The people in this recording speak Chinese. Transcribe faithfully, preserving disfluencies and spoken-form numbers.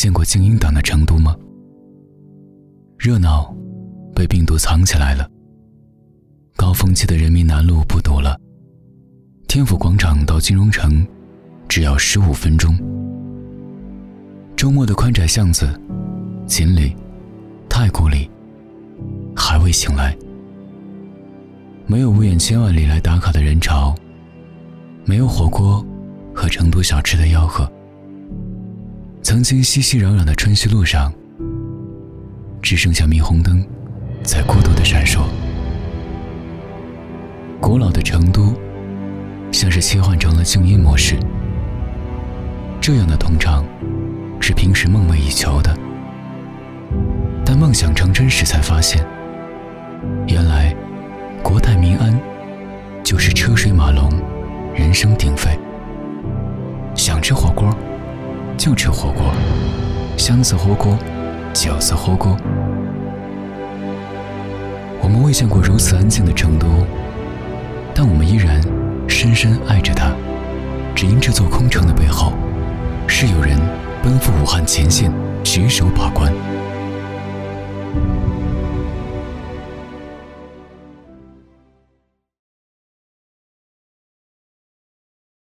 见过精英党的成都吗？热闹被病毒藏起来了，高峰期的人民南路不堵了，天府广场到金融城只要十五分钟。周末的宽窄巷子，锦里、太古里还未醒来，没有五眼千万里来打卡的人潮，没有火锅和成都小吃的吆喝。曾经熙熙攘攘的春熙路上，只剩下霓虹灯在孤独地闪烁。古老的成都像是切换成了静音模式，这样的通畅是平时梦寐以求的，但梦想成真时才发现，原来国泰民安就是车水马龙，人声鼎沸。想吃火锅就吃火锅，香字火锅，酒字火锅。我们未见过如此安静的成都，但我们依然深深爱着它，只因这座空城的背后，是有人奔赴武汉前线，举手把关。